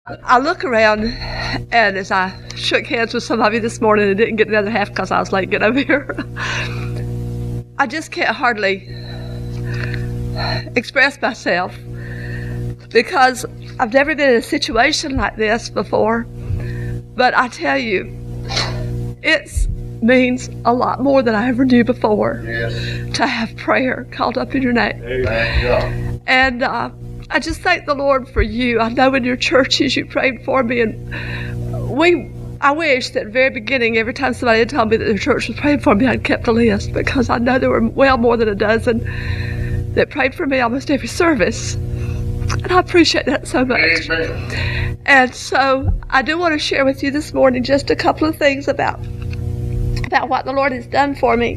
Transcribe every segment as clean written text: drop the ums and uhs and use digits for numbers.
I look around, and as I shook hands with some of you this morning and didn't get the other half because I was late getting over here, I just can't hardly express myself because I've never been in a situation like this before. But I tell you, it means a lot more than I ever knew before to have prayer called up in your name. And I just thank the Lord for you. I know in your churches you prayed for me, and I wish that at the very beginning, every time somebody had told me that their church was praying for me, I'd kept a list, because I know there were well more than a dozen that prayed for me almost every service. And I appreciate that so much. Amen. And so I do want to share with you this morning just a couple of things about what the Lord has done for me.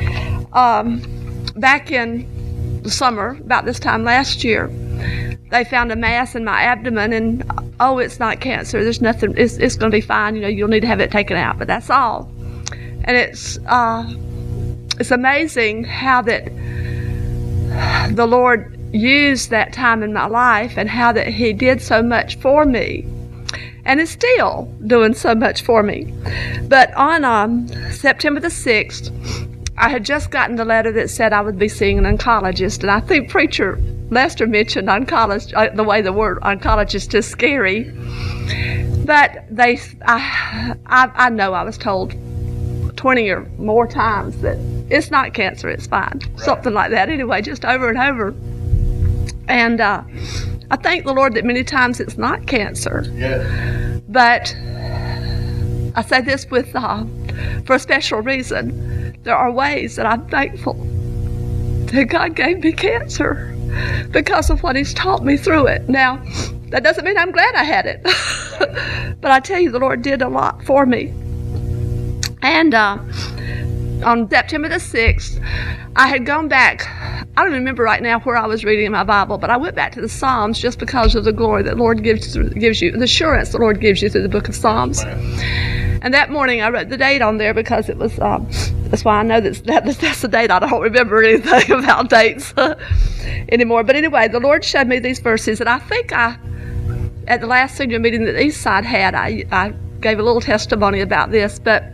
Back in the summer, about this time last year, they found a mass in my abdomen, and it's not cancer. There's nothing. It's going to be fine. You'll need to have it taken out, but that's all. And it's amazing how that the Lord used that time in my life, and how that He did so much for me, and is still doing so much for me. But on September the 6th, I had just gotten the letter that said I would be seeing an oncologist, and I think Preacher Lester mentioned oncologist, the way the word oncologist is scary. But I know I was told 20 or more times that it's not cancer, it's fine. Right. Something like that. Anyway, just over and over. And I thank the Lord that many times it's not cancer. Yes. But I say this for a special reason. There are ways that I'm thankful that God gave me cancer because of what He's taught me through it. Now, that doesn't mean I'm glad I had it. But I tell you, the Lord did a lot for me. And on September the 6th, I had gone back. I don't remember right now where I was reading in my Bible, but I went back to the Psalms just because of the glory that the Lord gives you, the assurance the Lord gives you through the book of Psalms. And that morning I wrote the date on there because it was, that's why I know that's the date. I don't remember anything about dates anymore. But anyway, the Lord showed me these verses, and I think at the last senior meeting that Eastside had, I gave a little testimony about this, but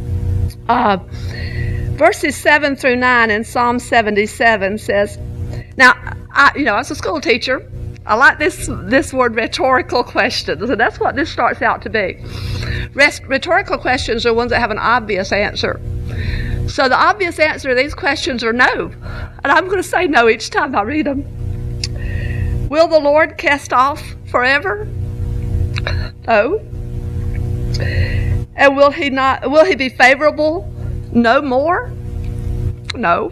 verses 7 through 9 in Psalm 77 says, now, I was a school teacher. I like this word, rhetorical questions, and that's what this starts out to be. Rhetorical questions are ones that have an obvious answer. So the obvious answer to these questions are no. And I'm going to say no each time I read them. Will the Lord cast off forever? No. And will He be favorable no more? No.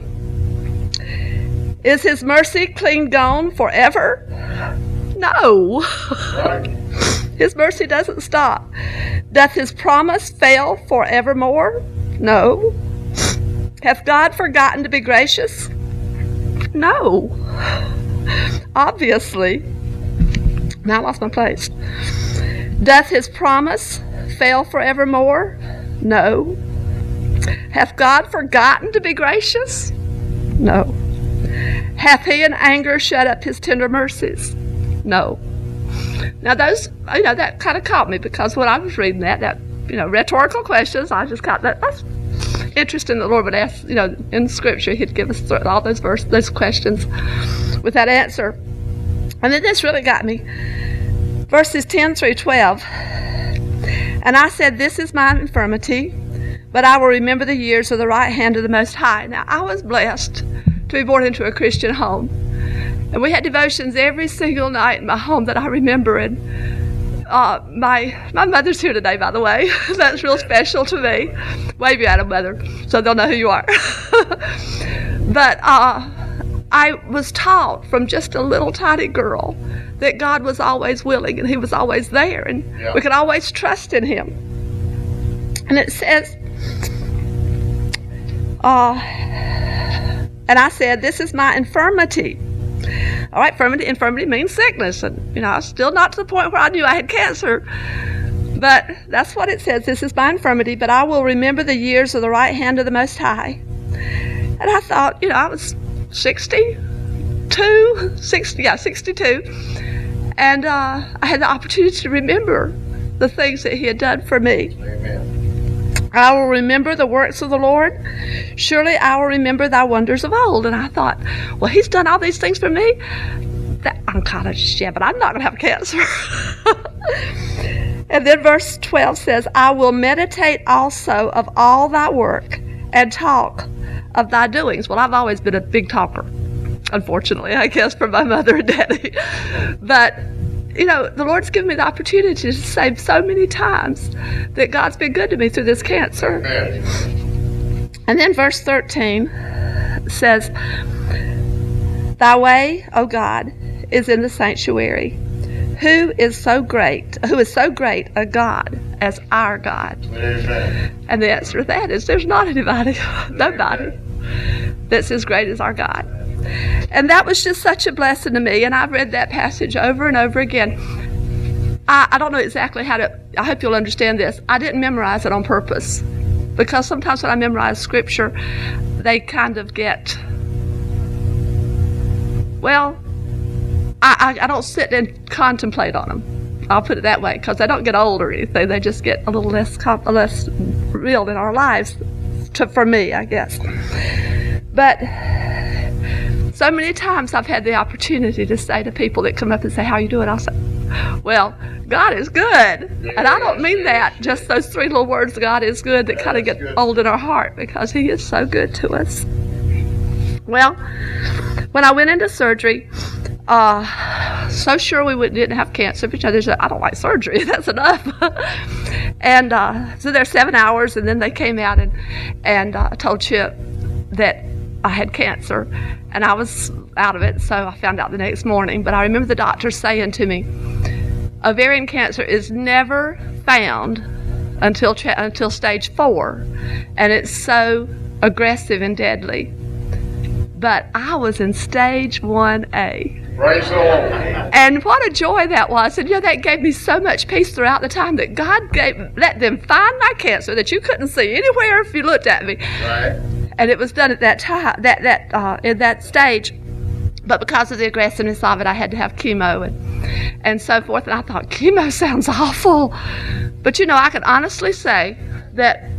Is His mercy clean gone forever? No. His mercy doesn't stop. Doth His promise fail forevermore? No. Hath God forgotten to be gracious? No. Obviously. Now I lost my place. Doth His promise fail forevermore? No. Hath God forgotten to be gracious? No. Hath He in anger shut up His tender mercies? No. Now those, that kind of caught me, because when I was reading that rhetorical questions, I just got that. That's interesting. The Lord would ask, in Scripture, He'd give us all those those questions with that answer. And then this really got me. Verses 10 through 12. And I said, this is my infirmity, but I will remember the years of the right hand of the Most High. Now, I was blessed to be born into a Christian home. And we had devotions every single night in my home that I remember. And my mother's here today, by the way. That's real special to me. Wave you at them, Mother, so they'll know who you are. But I was taught from just a little tiny girl that God was always willing and He was always there, and we could always trust in Him. And it says, and I said, this is my infirmity. All right, infirmity means sickness. And, I was still not to the point where I knew I had cancer. But that's what it says. This is my infirmity, but I will remember the years of the right hand of the Most High. And I thought, I was 62. And I had the opportunity to remember the things that he had done for me. Amen. I will remember the works of the Lord. Surely I will remember thy wonders of old. And I thought, well, he's done all these things for me. I'm kind of just, yeah, but I'm not going to have cancer. And then verse 12 says, I will meditate also of all thy work and talk of thy doings. Well, I've always been a big talker, unfortunately, I guess, for my mother and daddy. But, you know, the Lord's given me the opportunity to say so many times that God's been good to me through this cancer. Amen. And then verse 13 says, thy way, O God, is in the sanctuary. Who is so great a God as our God? Amen. And the answer to that is there's not anybody, nobody that's as great as our God. And that was just such a blessing to me. And I've read that passage over and over again. I don't know exactly how to, I hope you'll understand this. I didn't memorize it on purpose, because sometimes when I memorize scripture, they kind of get, well, I don't sit and contemplate on them. I'll put it that way, because they don't get old or anything. They just get a little less real in our lives, for me, I guess. But so many times I've had the opportunity to say to people that come up and say, how you doing? I'll say, well, God is good. And I don't mean that, just those three little words, God is good, that kind of get old in our heart, because he is so good to us. Well, when I went into surgery, so sure we didn't have cancer, but they said, I don't like surgery, that's enough. And so there's 7 hours, and then they came out and told Chip that I had cancer, and I was out of it, so I found out the next morning. But I remember the doctor saying to me, ovarian cancer is never found until stage 4, and it's so aggressive and deadly. But I was in stage 1A. Praise the Lord. And what a joy that was. And, you know, that gave me so much peace throughout the time that God let them find my cancer that you couldn't see anywhere if you looked at me. Right. And it was done at that time, in that stage. But because of the aggressiveness of it, I had to have chemo and so forth. And I thought, chemo sounds awful. But, you know, I can honestly say that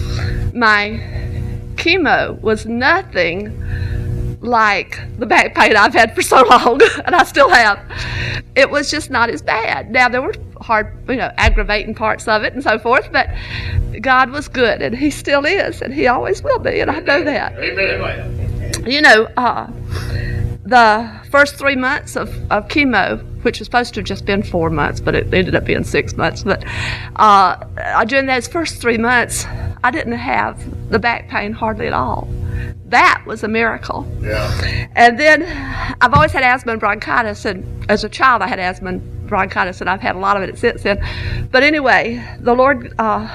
my chemo was nothing like the back pain I've had for so long, and I still have. It was just not as bad. Now, there were hard, aggravating parts of it and so forth, but God was good, and he still is, and he always will be, and I know that. Amen. You know, the first 3 months of chemo, which was supposed to have just been 4 months, but it ended up being 6 months, but during those first 3 months, I didn't have the back pain hardly at all. That was a miracle. Yeah. And then I've always had asthma and bronchitis, and as a child I had asthma and bronchitis, and I've had a lot of it since then. But anyway, the Lord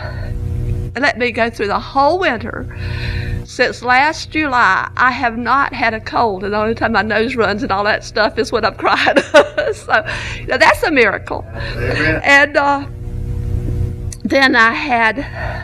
let me go through the whole winter. Since last July, I have not had a cold, and the only time my nose runs and all that stuff is when I'm crying. So that's a miracle. Amen. And then I had,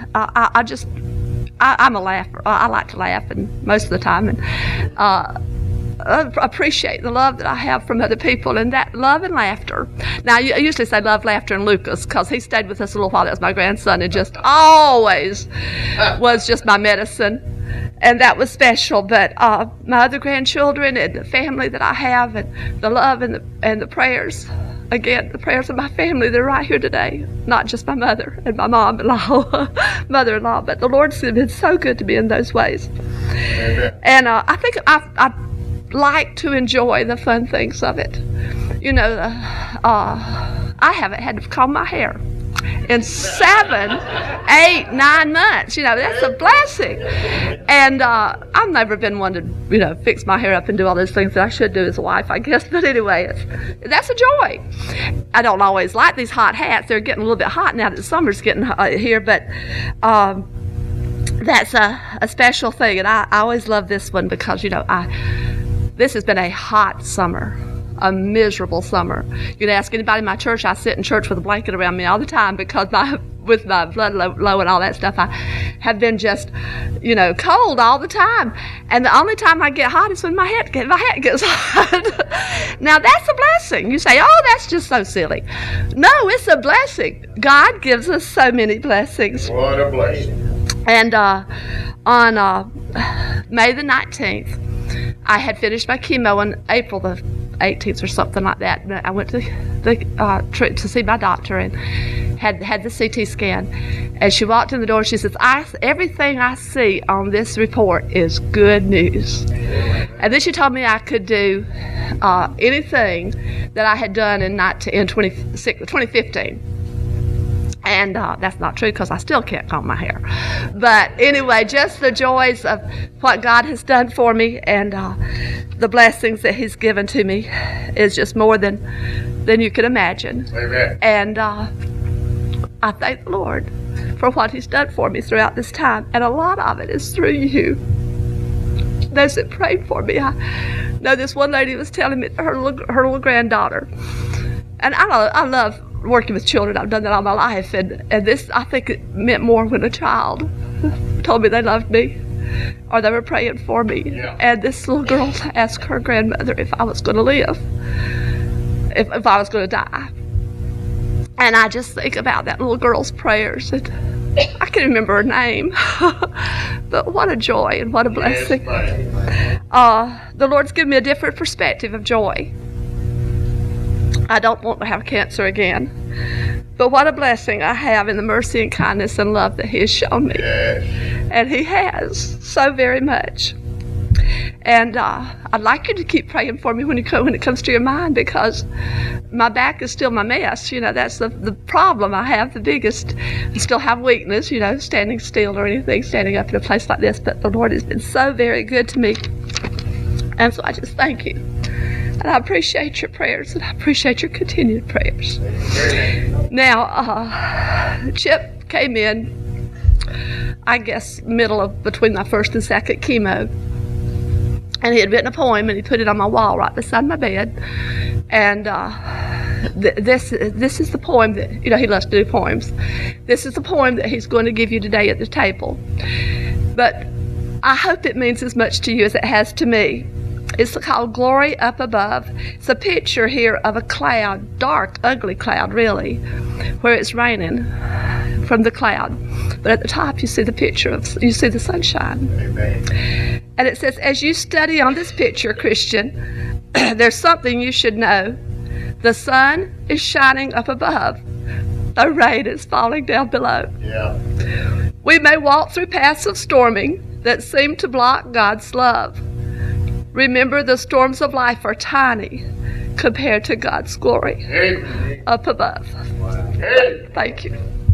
I'm a laugher. I like to laugh, and most of the time, and appreciate the love that I have from other people, and that love and laughter. Now, I usually say love, laughter, and Lucas, because he stayed with us a little while. That was my grandson, and just always was just my medicine, and that was special. But my other grandchildren and the family that I have, and the love and the prayers. Again, the prayers of my family, they're right here today. Not just my mother and my mom-in-law, mother-in-law, but the Lord's been so good to me in those ways. Amen. And I think I like to enjoy the fun things of it. You know, I haven't had to comb my hair in 7, 8, 9 months. You know, that's a blessing. And I've never been one to, fix my hair up and do all those things that I should do as a wife, I guess. But anyway, that's a joy. I don't always like these hot hats. They're getting a little bit hot now that the summer's getting here. But that's a special thing. And I always love this one because, this has been a hot summer. A miserable summer. You can ask anybody in my church. I sit in church with a blanket around me all the time because with my blood low and all that stuff, I have been just, cold all the time. And the only time I get hot is when my head gets hot. Now, that's a blessing. You say, oh, that's just so silly. No, it's a blessing. God gives us so many blessings. What a blessing. And on May the 19th, I had finished my chemo on April the 18th or something like that. I went to to see my doctor and had the CT scan. And she walked in the door and she says, everything I see on this report is good news. And then she told me I could do anything that I had done in 2015. And that's not true because I still can't comb my hair. But anyway, just the joys of what God has done for me and the blessings that He's given to me is just more than you can imagine. Amen. And I thank the Lord for what He's done for me throughout this time. And a lot of it is through you. Those that prayed for me. I know this one lady was telling me her little granddaughter. And I love working with children. I've done that all my life, and this, I think it meant more when a child told me they loved me or they were praying for me. Yeah. And this little girl asked her grandmother if I was going to live, if I was going to die. And I just think about that little girl's prayers, and I can't remember her name, but what a joy and what a blessing. The Lord's given me a different perspective of joy. I don't want to have cancer again. But what a blessing I have in the mercy and kindness and love that He has shown me. Yes. And He has so very much. And I'd like you to keep praying for me when it comes to your mind, because my back is still my mess. That's the problem I have, the biggest. I still have weakness, standing still or anything, standing up in a place like this. But the Lord has been so very good to me. And so I just thank you. And I appreciate your prayers, and I appreciate your continued prayers. Now, Chip came in, I guess, between my first and second chemo. And he had written a poem, and he put it on my wall right beside my bed. And this is the poem that, he loves to do poems. This is the poem that he's going to give you today at the table. But I hope it means as much to you as it has to me. It's called Glory Up Above. It's a picture here of a cloud, dark, ugly cloud, really, where it's raining from the cloud. But at the top, you see the sunshine. Amen. And it says, as you study on this picture, Christian, there's something you should know. The sun is shining up above. The rain is falling down below. Yeah. We may walk through paths of storming that seem to block God's love. Remember, the storms of life are tiny compared to God's glory Amen. up above. Amen. Thank you.